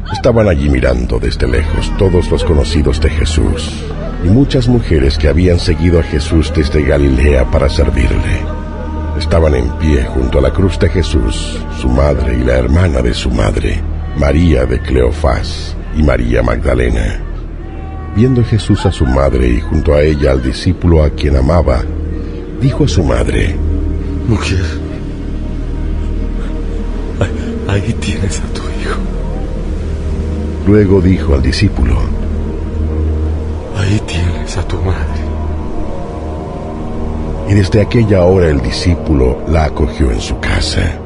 Estaban allí mirando desde lejos todos los conocidos de Jesús y muchas mujeres que habían seguido a Jesús desde Galilea para servirle. Estaban en pie junto a la cruz de Jesús, su madre y la hermana de su madre, María de Cleofás y María Magdalena. Viendo Jesús a su madre y junto a ella al discípulo a quien amaba, dijo a su madre: Mujer, ahí tienes a tu hijo. Luego dijo al discípulo: Ahí tienes a tu madre. Y desde aquella hora el discípulo la acogió en su casa.